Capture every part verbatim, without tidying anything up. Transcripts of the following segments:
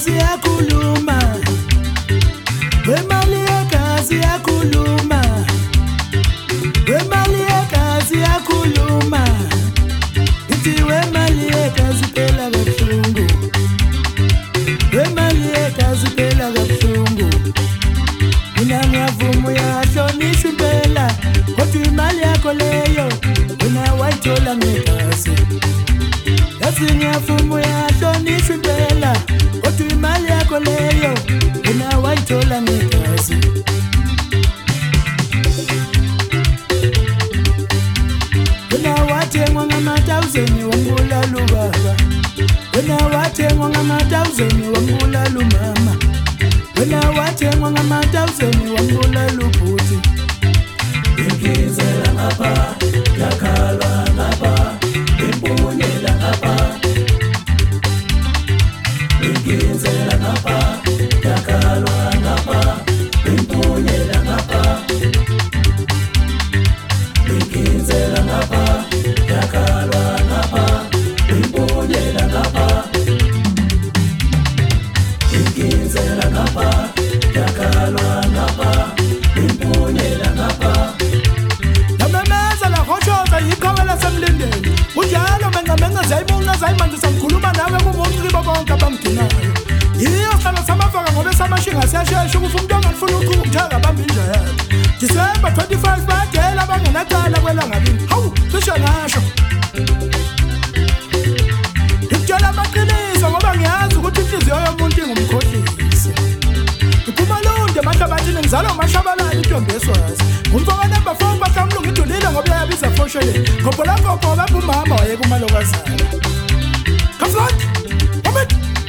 yegazi yakhuluma, wemali yegazi yakhuluma, wemali yegazi yakhuluma, ithi wemali yegazi phela kabuhlungu, wemali yegazi phela kabuhlungu. Mina ngiyavuma uyahlonishwa impela, kodwa imali yakho leyo wena wayithola ngegazi. Yazi ngiyavuma uyahlonishwa impela, kodwa imali yakho leyo wena wayithola ngegazi. Wena wathengwa ngama-thousand wambulala ubaba, wena wathengwa ngama-thousand wambulala umama, wena wathengwa ngama-thousand wambulala ubhuti. Ingizela ngapha, yakhalwa ngapha, impunyela ngapha. Ingizela ngapha, yakhalwa ngapha, impunyela ngapha. Ingizela ngapha, yakhalwa ngapha, impunyela ngapha. Ingizela ngapha, yakhalwa ngapha, impunyela ngapha. Namemeza la hoshota yikhawela semlindeni, kunjalo menga menga zayimunga zayimanje samkhuluma nawe kubonke bonke abamgcinayo. Yiyo sala samafaka ngobe samashinga siyashesha ukuthi umuntu angafuna ukuthenga bambinja yakhe. December twenty-five badela bangenacala kwelanga lini. Hawu cishe ngasho. Ngitshela amaqiniso ngoba ngiyazi ukuthi inhliziyo yomuntu ingumkhohlisi. Iphuma lonke amahlabathini ngizalo mashabalala intombi eswazi. Umfaka number four bakamlungu idulile ngoba yabiza foshele. Ngoba lapho ngoba umama wayekumalokozana. Kaflat. Moment.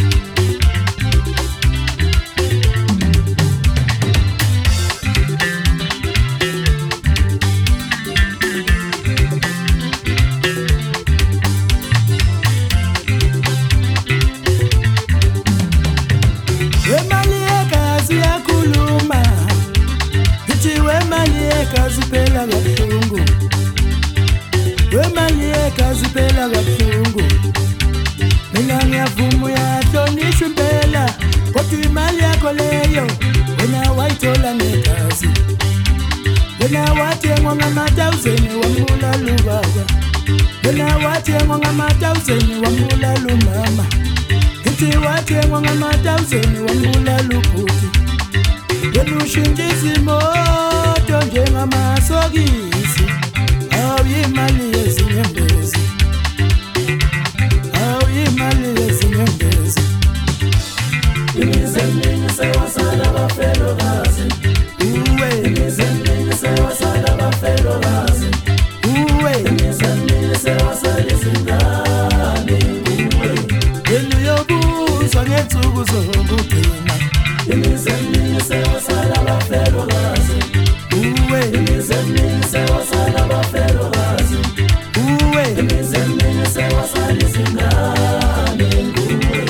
Wemali yegazi yakhuluma, ithi wemali yegazi phela kabuhlungu, wemali yegazi phela kabuhlungu. Mina ngiyavuma uyahlonishwa impela, kodwa imali yakho leyo wena wayithola ngegazi. Wena wathengwa ngama-thousand wambulala ubaba, wena wathengwa ngama-thousand wambulala umama, ithi wathengwa ngama-thousand wambulala ubhuti. Wena ushintsha izimoto njengamasokisi, awuyimali yezinyembezi, awuyimali yezinyembezi. Imizemini sewasala bafelokazi, uwe imizemini sewasala bafelokazi, uwe imizemini sewasala izingane, uwe yenu yobuzwa ngensuku zokugcina. Imizemini sewasala bafelokazi, uwe imizemini sewasala bafelokazi, uwe imizemini sewasala izingane, uwe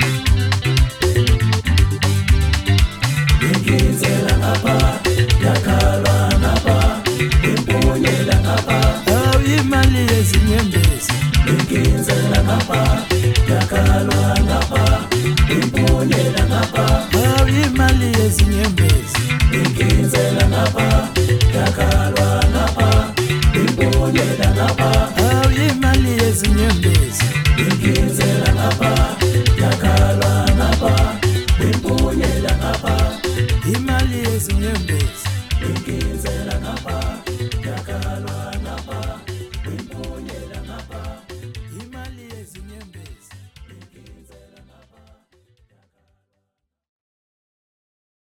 ingizela ngapha, yakhalwa ngapha, impunyela ngapha. Awuyimali yezinyembezi. Ingizela ngapha, yakhalwa ngapha, impunyela ngapha. Awuyimali yezinyembezi. Ingizela ngapha.